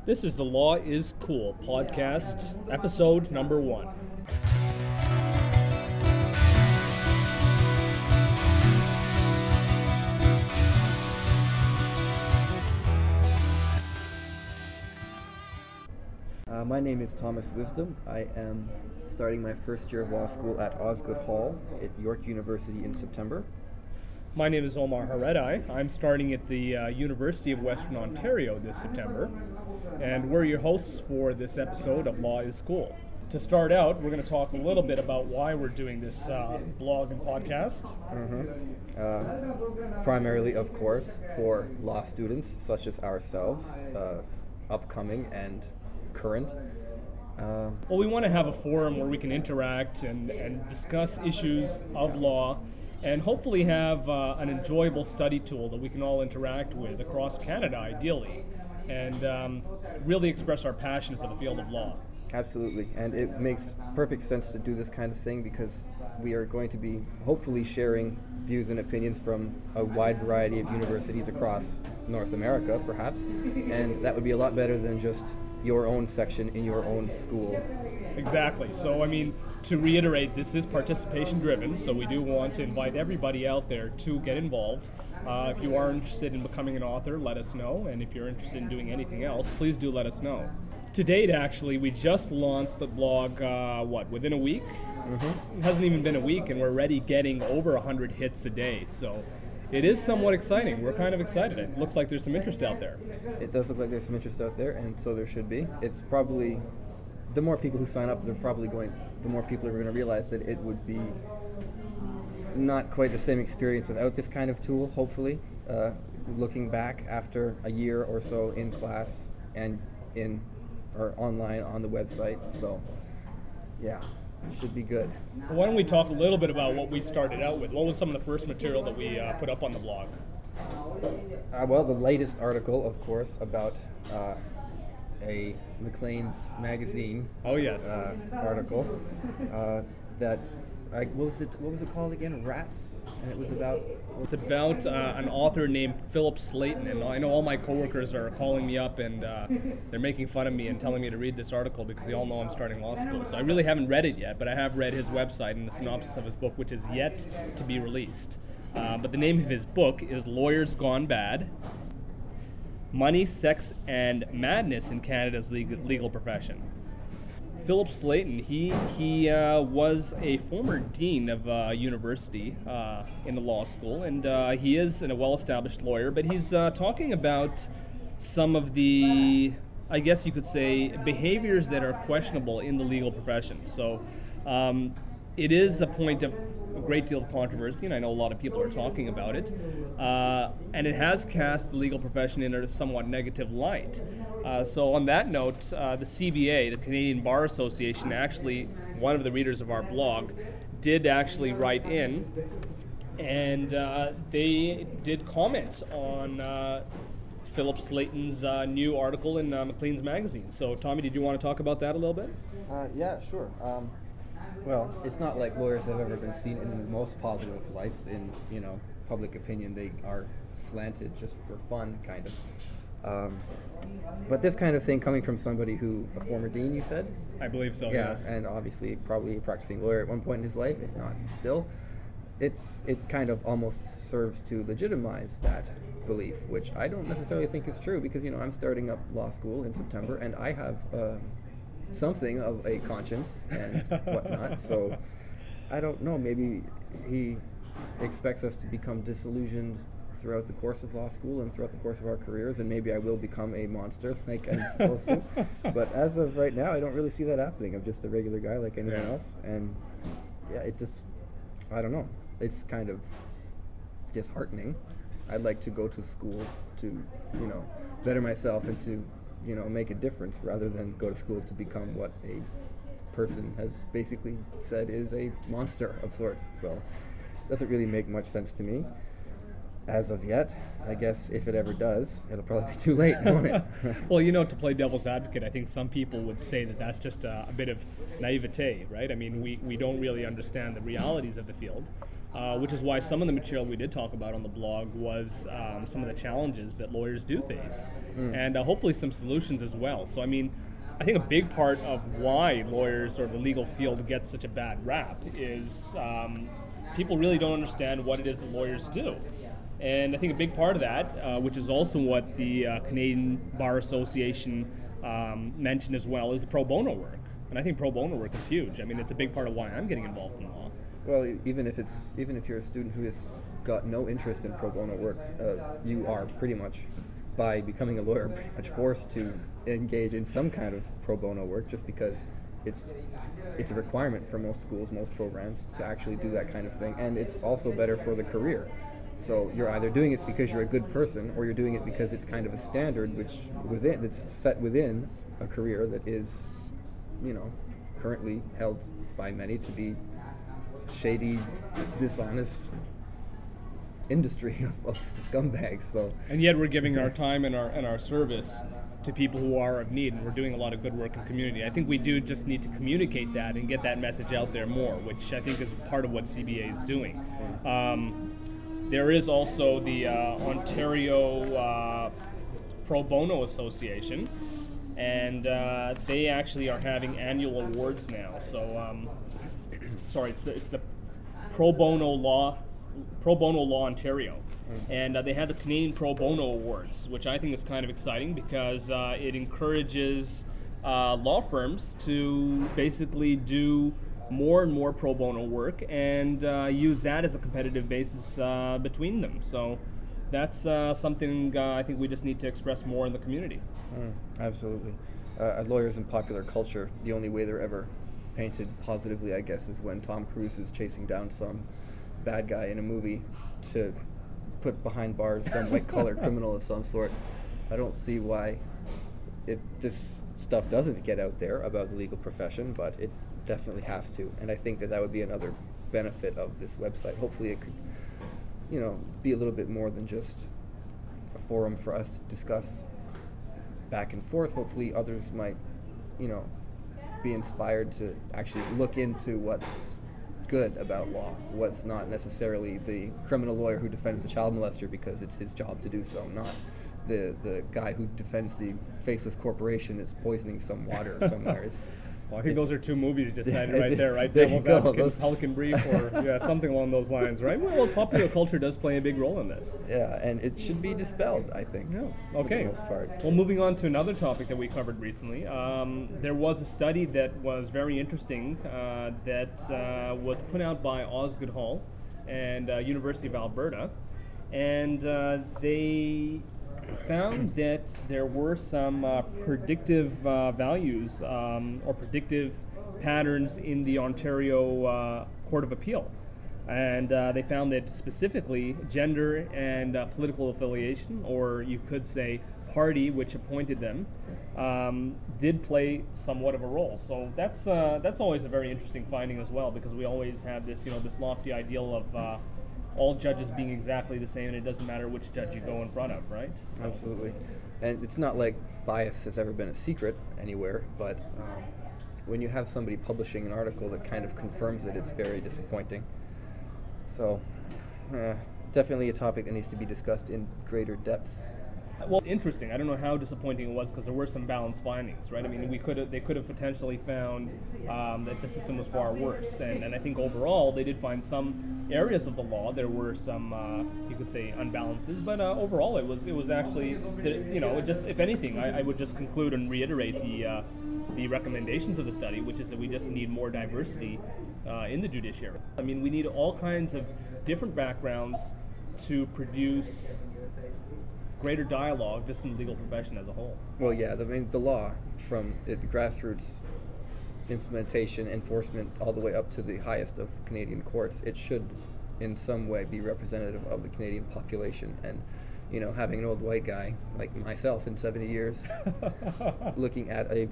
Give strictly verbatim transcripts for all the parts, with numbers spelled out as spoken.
This is the Law is Cool podcast, episode number one. Uh, my name is Thomas Wisdom. I am starting my first year of law school at Osgoode Hall at York University in September. My name is Omar Haredai. I'm starting at the uh, University of Western Ontario this September, and we're your hosts for this episode of Law is Cool. To start out, we're going to talk a little bit about why we're doing this uh, blog and podcast. Mm-hmm. Uh, primarily, of course, for law students such as ourselves, uh, upcoming and current. Uh, well, we want to have a forum where we can interact and, and discuss issues of law, and hopefully have uh, an enjoyable study tool that we can all interact with across Canada, ideally, and um, really express our passion for the field of law. Absolutely, and it makes perfect sense to do this kind of thing because we are going to be hopefully sharing views and opinions from a wide variety of universities across North America, perhaps, and that would be a lot better than just your own section in your own school. Exactly. So, I mean, to reiterate, this is participation driven, so we do want to invite everybody out there to get involved. Uh, if you are interested in becoming an author, let us know, and if you're interested in doing anything else, please do let us know. To date, actually, we just launched the blog, uh, what, within a week? Mm-hmm. It hasn't even been a week, and we're already getting over one hundred hits a day, so it is somewhat exciting. We're kind of excited. It looks like there's some interest out there. It does look like there's some interest out there, and so there should be. It's probably, the more people who sign up, they're probably going, the more people are going to realize that it would be not quite the same experience without this kind of tool, hopefully. Uh, looking back after a year or so in class and in, or online on the website, so yeah. Should be good. Well, why don't we talk a little bit about what we started out with? What was some of the first material that we uh, put up on the blog? Uh, well, the latest article, of course, about uh, a Maclean's magazine. Oh yes. Uh, article uh, that I, what was it? What was it called again? Rats, and it was about. It's about uh, an author named Philip Slayton, and I know all my coworkers are calling me up and uh, they're making fun of me and telling me to read this article because they all know I'm starting law school. So I really haven't read it yet, but I have read his website and the synopsis of his book, which is yet to be released. Uh, but the name of his book is Lawyers Gone Bad: Money, Sex, and Madness in Canada's Legal, legal Profession. Philip Slayton, he he uh, was a former dean of a uh, university uh, in the law school, and uh, he is a well-established lawyer, but he's uh, talking about some of the, I guess you could say, behaviors that are questionable in the legal profession. So um, it is a point of a great deal of controversy, and I know a lot of people are talking about it, uh, and it has cast the legal profession in a somewhat negative light. Uh, so on that note, uh, the C B A, the Canadian Bar Association, actually, one of the readers of our blog, did actually write in, and uh, they did comment on uh, Philip Slayton's uh, new article in uh, Maclean's magazine. So Tommy, did you want to talk about that a little bit? Uh, yeah, sure. Um, well, it's not like lawyers have ever been seen in the most positive lights in, you know, public opinion. They are slanted just for fun, kind of. Um, but this kind of thing coming from somebody who, a former dean, you said? I believe so, yeah, yes. And obviously probably a practicing lawyer at one point in his life, if not still. It's It kind of almost serves to legitimize that belief, which I don't necessarily think is true because, you know, I'm starting up law school in September and I have uh, something of a conscience and whatnot. So I don't know, maybe he expects us to become disillusioned throughout the course of law school and throughout the course of our careers, and maybe I will become a monster like I'm supposed to. But as of right now, I don't really see that happening. I'm just a regular guy like anyone yeah. else, and yeah, it just, I don't know. It's kind of disheartening. I'd like to go to school to, you know, better myself and to, you know, make a difference rather than go to school to become what a person has basically said is a monster of sorts. So it doesn't really make much sense to me. As of yet, I guess if it ever does, it'll probably be too late, won't it? Well, you know, to play devil's advocate, I think some people would say that that's just a, a bit of naivete, right? I mean, we, we don't really understand the realities of the field. Uh, which is why some of the material we did talk about on the blog was um, some of the challenges that lawyers do face, mm. and uh, hopefully some solutions as well. So I mean, I think a big part of why lawyers or the legal field gets such a bad rap is um, people really don't understand what it is that lawyers do. And I think a big part of that, uh, which is also what the uh, Canadian Bar Association um, mentioned as well, is the pro bono work. And I think pro bono work is huge. I mean, it's a big part of why I'm getting involved in law. Well, even if it's even if you're a student who has got no interest in pro bono work, uh, you are pretty much, by becoming a lawyer, pretty much forced to engage in some kind of pro bono work, just because it's it's a requirement for most schools, most programs, to actually do that kind of thing, and it's also better for the career. So you're either doing it because you're a good person, or you're doing it because it's kind of a standard which within that's set within a career that is, you know, currently held by many to be shady, dishonest industry of, of scumbags. So, and yet we're giving our time and our and our service to people who are of need, and we're doing a lot of good work in the community. I think we do just need to communicate that and get that message out there more, which I think is part of what C B A is doing. Um, there is also the uh, Ontario uh, Pro Bono Association, and uh, they actually are having annual awards now. So. Um, Sorry, it's the, it's the Pro Bono Law, Pro Bono Law Ontario, mm-hmm. and uh, they have the Canadian Pro Bono Awards, which I think is kind of exciting because uh, it encourages uh, law firms to basically do more and more pro bono work and uh, use that as a competitive basis uh, between them. So that's uh, something uh, I think we just need to express more in the community. Mm, absolutely. Uh, lawyers in popular culture, the only way they're ever painted positively, I guess, is when Tom Cruise is chasing down some bad guy in a movie to put behind bars some white-collar criminal of some sort. I don't see why it, this stuff doesn't get out there about the legal profession, but it definitely has to. And I think that that would be another benefit of this website. Hopefully it could, you know, be a little bit more than just a forum for us to discuss back and forth. Hopefully others might, you know, be inspired to actually look into what's good about law, what's not necessarily the criminal lawyer who defends the child molester because it's his job to do so, not the the guy who defends the faceless corporation is poisoning some water somewhere. It's, well, I think it's, those are two movies you decided right there, right? There Devil's Advocate, Pelican Brief, or yeah, something along those lines, right? Well, popular culture does play a big role in this. Yeah, and it should be dispelled, I think. Yeah. Okay. For the most part. Well, moving on to another topic that we covered recently, um, there was a study that was very interesting uh, that uh, was put out by Osgoode Hall and uh, University of Alberta, and uh, they found that there were some uh, predictive uh, values um, or predictive patterns in the Ontario uh, Court of Appeal. And uh, they found that specifically gender and uh, political affiliation, or you could say party which appointed them, um, did play somewhat of a role. So that's uh, that's always a very interesting finding as well, because we always have this, you know, this lofty ideal of uh, all judges being exactly the same, and it doesn't matter which judge you go in front of, right? So. Absolutely. And it's not like bias has ever been a secret anywhere, but um, when you have somebody publishing an article that kind of confirms it, it's very disappointing. So, uh, definitely a topic that needs to be discussed in greater depth. Well, it's interesting. I don't know how disappointing it was because there were some balanced findings, right? I mean, we could have, they could have potentially found um, that the system was far worse, and, and I think overall they did find some areas of the law there were some, uh, you could say, unbalances, but uh, overall it was it was actually, you know, it just if anything, I, I would just conclude and reiterate the uh, the recommendations of the study, which is that we just need more diversity uh, in the judiciary. I mean, we need all kinds of different backgrounds to produce greater dialogue just in the legal profession as a whole. Well, yeah, I mean, the law, from the grassroots implementation, enforcement, all the way up to the highest of Canadian courts, it should in some way be representative of the Canadian population. And, you know, having an old white guy like myself in seventy years looking at a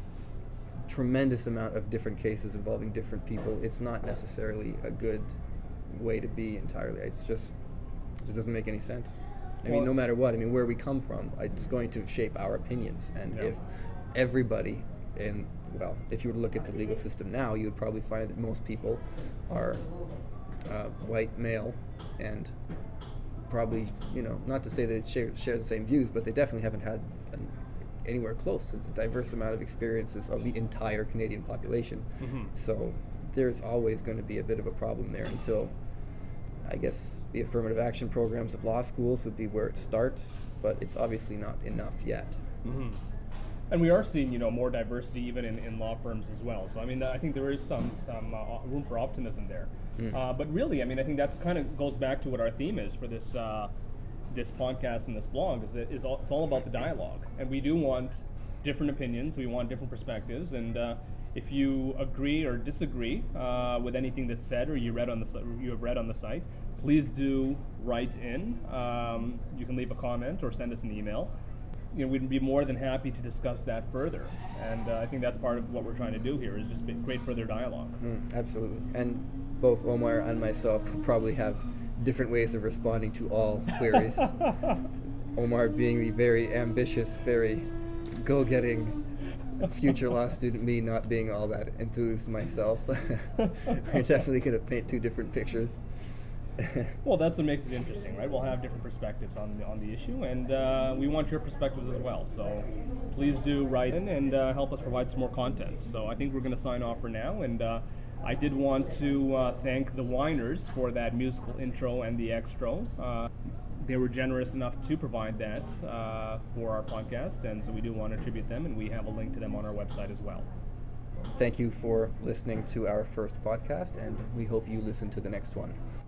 tremendous amount of different cases involving different people, it's not necessarily a good way to be entirely. It's just, it just doesn't make any sense. I mean, no matter what, I mean, where we come from, it's going to shape our opinions. And yeah. if everybody, in, well, if you were to look at the legal system now, you would probably find that most people are uh, white male, and probably, you know, not to say that they share, share the same views, but they definitely haven't had an, anywhere close to the diverse amount of experiences of the entire Canadian population. Mm-hmm. So there's always going to be a bit of a problem there until, I guess, the affirmative action programs of law schools would be where it starts, but it's obviously not enough yet. Mm-hmm. And we are seeing, you know, more diversity even in, in law firms as well. So I mean, I think there is some some uh, room for optimism there. Mm. Uh, but really, I mean, I think that's kind of goes back to what our theme is for this uh, this podcast and this blog. Is it is all, it's all about the dialogue, and we do want different opinions. We want different perspectives, and uh, if you agree or disagree uh, with anything that's said or you read on the you have read on the site, please do write in. Um, you can leave a comment or send us an email. You know, we'd be more than happy to discuss that further, and uh, I think that's part of what we're trying to do here is just create further dialogue. Mm, absolutely, and both Omar and myself probably have different ways of responding to all queries. Omar being the very ambitious, very go-getting future law student, me not being all that enthused myself. We're definitely going to paint two different pictures. Well, that's what makes it interesting, right? We'll have different perspectives on the, on the issue, and uh, we want your perspectives as well. So please do write in and uh, help us provide some more content. So I think we're going to sign off for now, and uh, I did want to uh, thank the Whiners for that musical intro and the extra. Uh, they were generous enough to provide that uh, for our podcast, and so we do want to attribute them, and we have a link to them on our website as well. Thank you for listening to our first podcast, and we hope you listen to the next one.